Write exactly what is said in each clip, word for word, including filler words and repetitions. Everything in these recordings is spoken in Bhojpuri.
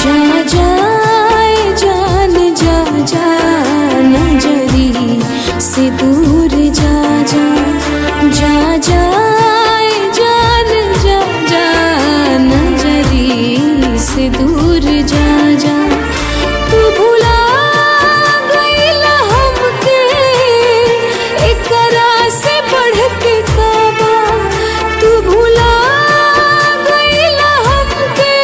जा जाए जान जा जा नजरी से दूर जा जा जा जाए जान जा जा नजरी से दूर जा जा तू भुला गईला हमके एकरा से बढ़ के काबा तू भुला गईला हमके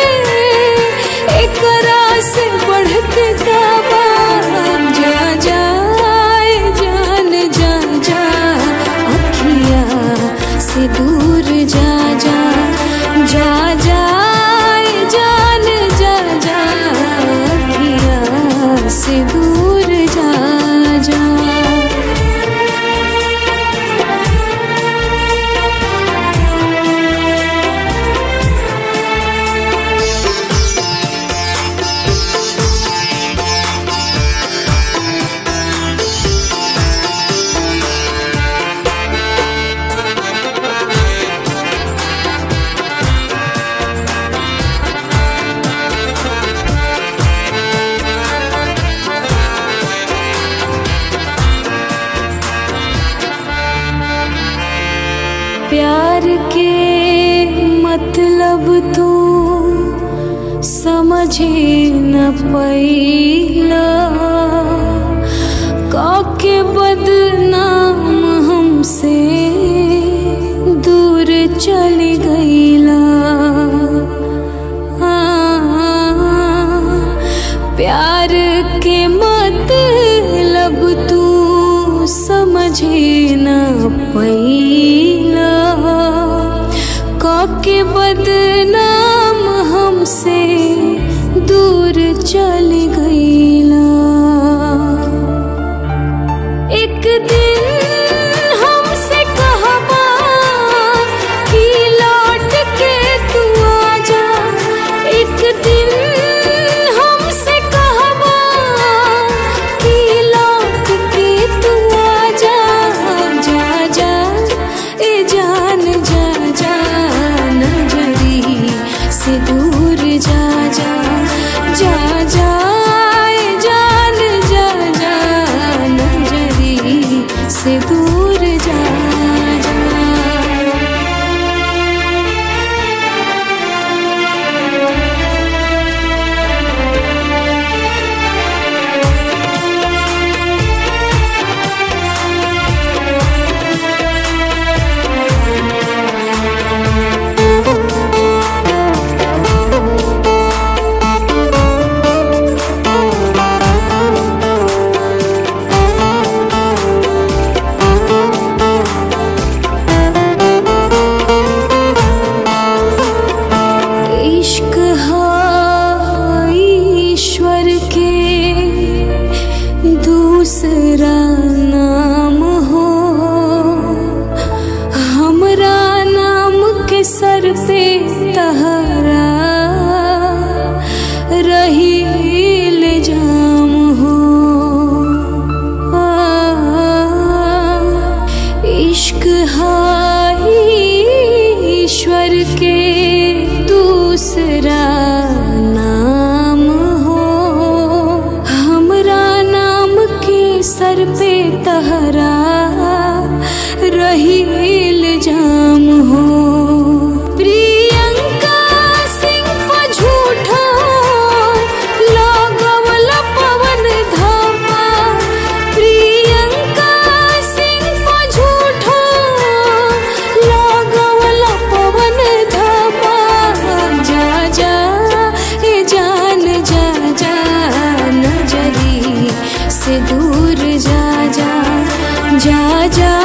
एकरा से बढ़ के काबा जा जाए जान जा जा अखिया से दूर जा जा जा जाए जान जा जा अखिया से दूर जा जा प्यार के मतलब तू समझे न पैला काके बदनाम हमसे दूर चली गईला प्यार के मतलब तू समझे न पैला काके बदनाम हमसे दूर चली गईला एक दिन हमसे कहबा कि लौट के तू आजा एक दिन हमसे कहबा कि लौट के तू आजा जा जा ए जान जा जा नजरी से दूर जा जा जा जाए जान जा जा नजरी से दूर जा जा इश्क है ईश्वर के दूसरा नाम हो हमरा नाम के सर पे तहरा रही इल्जाम हो इश्क है ईश्वर के दूसरा नाम हो हमरा नाम के सर पे तहरा रही इल्जाम हो प्रियंका सिंह पर झूठा लगवला पवन धापा प्रियंका सिंह पर झूठा लगवला पवन धापा जा जा ए जान जा जा नजरी से दूर जा जा जा जा